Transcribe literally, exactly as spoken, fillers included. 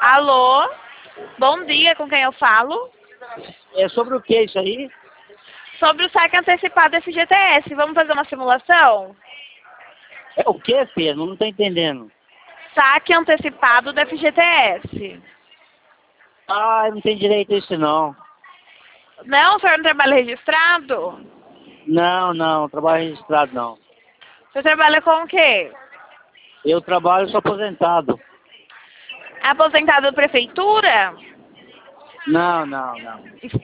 Alô? Bom dia, com quem eu falo? É sobre o que isso aí? Sobre o saque antecipado F G T S. Vamos fazer uma simulação? É o que, Pedro? Não tô entendendo. Saque antecipado do F G T S. Ah, eu não tenho direito a isso não. Não, o senhor não trabalha registrado? Não, não, trabalho registrado não. O senhor trabalha com o quê? Eu trabalho, sou aposentado. Aposentado da prefeitura? Não, não, não.